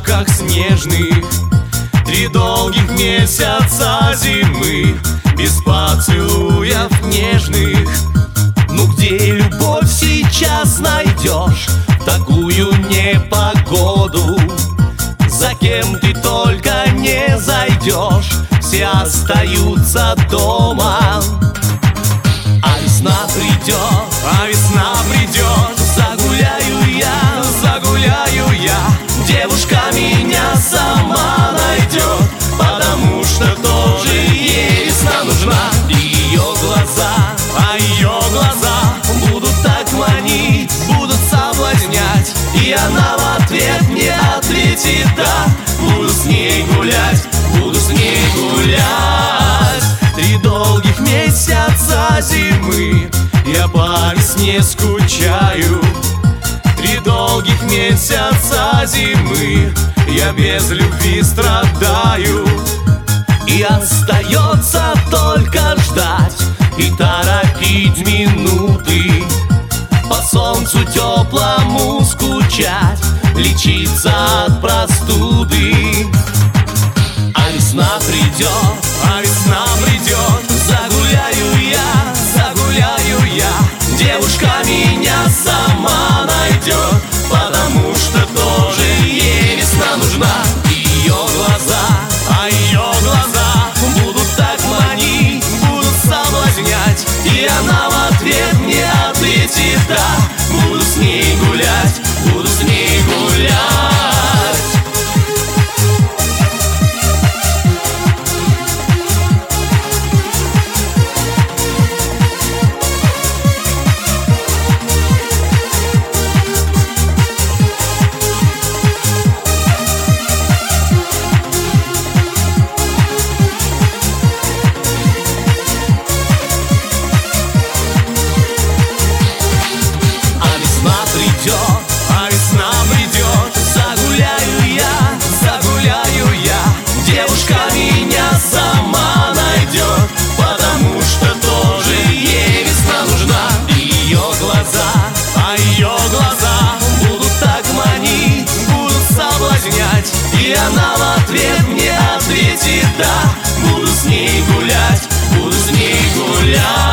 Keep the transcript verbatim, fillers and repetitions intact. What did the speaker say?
тропках снежных. Три долгих месяца зимы без поцелуев нежных. Ну где любовь сейчас найдешь в такую непогоду? За кем ты только не зайдешь, все остаются дома. А весна придет, а весна придет, загуляю я, загуляю я. Девушка меня сама найдет, потому что тоже ей весна нужна. Ее глаза, а ее глаза будут так манить, будут соблазнять, и она в ответ мне ответит да. Буду с ней гулять, буду с ней гулять. Три долгих месяца зимы я по весне скучаю. Три долгих месяца зимы я без любви страдаю. И остается только ждать и торопить минуты, по солнцу теплому скучать, лечиться от простуды. А весна придет, а весна придет, загуляю я, загуляю я. Девушка меня сама найдет, потому что тоже ей весна нужна. Ее глаза, а ее глаза будут так манить, будут соблазнять, и она в ответ мне ответит да. Буду с ней гулять, буду с ней гулять. А весна придет, загуляю я, загуляю я. Девушка меня сама найдет, потому что тоже ей весна нужна. Ее глаза, а ее глаза будут так манить, будут соблазнять, и она в ответ мне ответит да. Буду с ней гулять, буду с ней гулять.